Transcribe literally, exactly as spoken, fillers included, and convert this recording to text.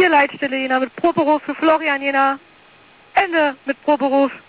vier Leitstelle, Jena mit Proberuf für Florian Jena. Ende mit Proberuf.